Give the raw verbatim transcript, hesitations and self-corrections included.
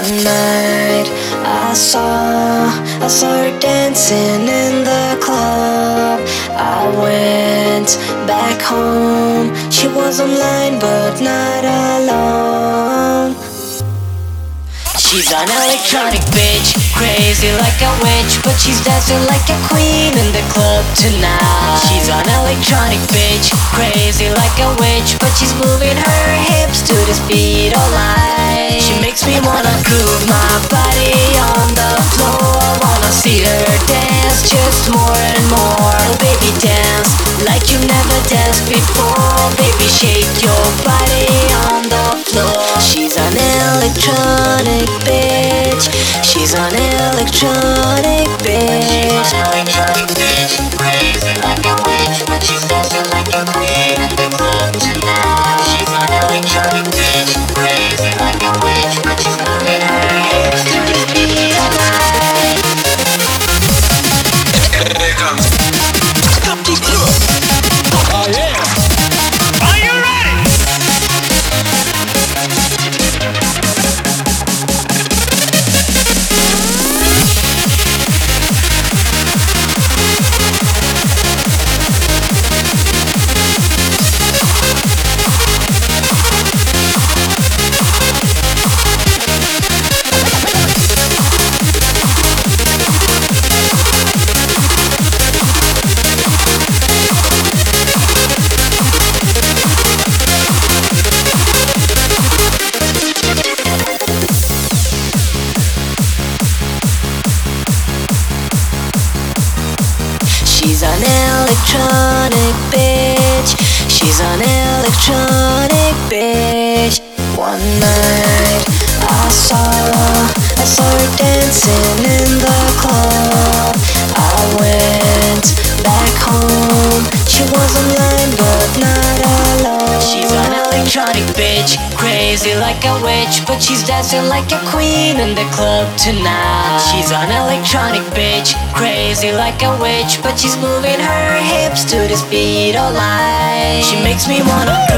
One night I saw, I saw her dancing in the club. I went back home. She was online but not alone. She's an electronic bitch, crazy like a witch, but she's dancing like a queen in the club tonight. She's an electronic bitch, crazy like a witch, but she's moving her hips to the speed of light. She makes me wanna groove my body on the floor. I wanna see her dance just more and more. Oh baby, dance like you never danced before. Baby, shake your body on the floor. She's an electronic bitch. She's an electronic bitch. She's an electronic bitch, crazy like a witch, but she's dancing like a queen in the club tonight. She's an electronic bitch, crazy like a witch, but she's moving her hips to the beat of light. Here it comes. Oh yeah. Are you ready? She's an electronic bitch. She's an electronic bitch. One night I saw, I saw her dancing in the club. I went back home. She was online but not alone. She's an electronic bitch, crazy like a witch, but she's dancing like a queen in the club tonight. She's an electronic bitch, crazy like a witch, but she's moving her hips to the speed of light. She makes me wanna